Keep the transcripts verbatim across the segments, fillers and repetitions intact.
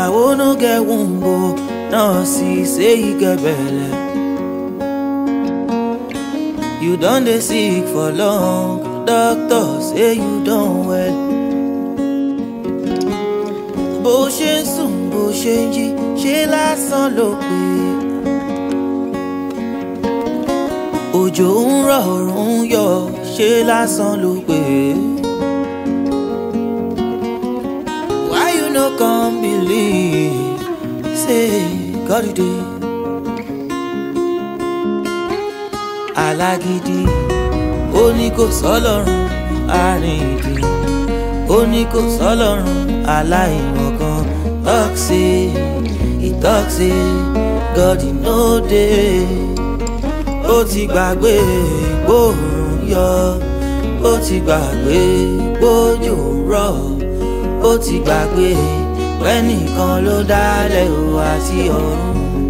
Ìyàwó no get wombo, nurse say he get belle. You done dey sick for long, doctor say you done well. Bó ṣe ń sùn bó ṣe ń jí, ṣé lásán ló pé. Òjò ń rọ̀ òòrùn ń yọ, ṣé lásán ló pé. Why you no come believe, say God you dey. Alágídí ó ní kò sọ́lọ́run àrìndì, ó ní kò sọ́lọ́run aláìmọ̀kan. Talk say, he talk say, God you no dey. Ó ti gbàgbé gbóòórùn yọ, ó ti gbàgbé gbójò rọ̀, ó ti gbàgbé pẹ́nìkan ló dálẹ̀ o àti ọ̀run.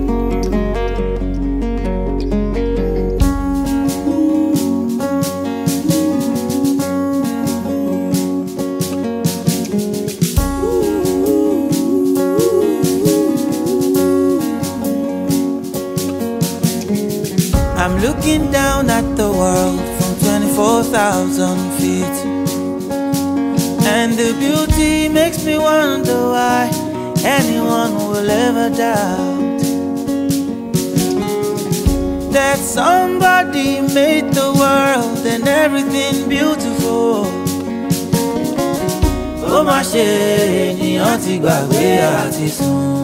I'm looking down at the world from twenty-four thousand feet, and the beauty makes me wonder why anyone will ever doubt that somebody made the world and everything beautiful. Ó mà ṣe ènìyàn ti gbàgbé àti sùn.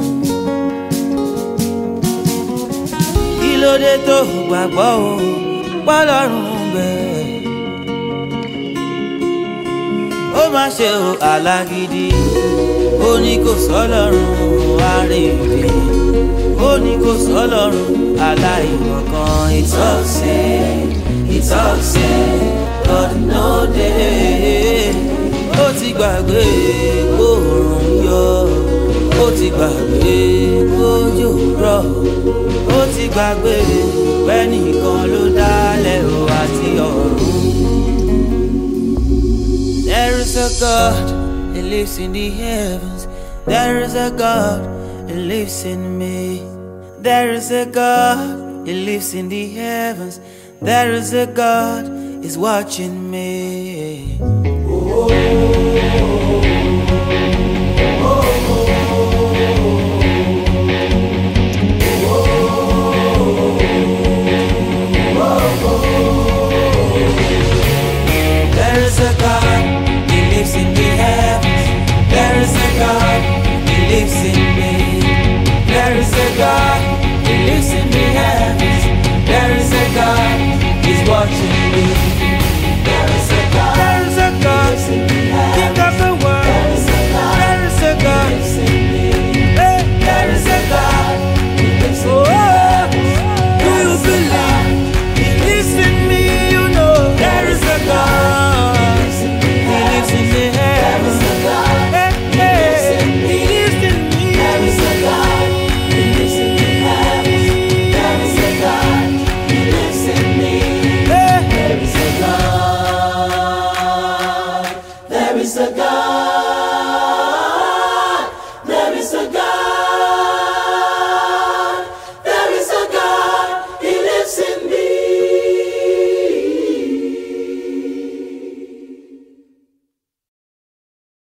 Lóde tó gbàgbọ́ o, pọ́lọ́run bẹ̀. Ó má ṣe o alágídí, ó ní kò sọ́lọ́run àrèdè, ó ní kò sọ́lọ́run aláìmọ̀kan. He talk say, he talk say, God no dey. Ó ti gbàgbé gbóòórùn yọ, ó ti gbàgbé gbójò rọ̀, ó ti gbàgbé pẹ́nìkan ló dálẹ̀ o àti ọ̀run. There is a God who lives in the heavens. There is a God who lives in me. There is a God who lives in the heavens. There is a God who is watching me. Oh.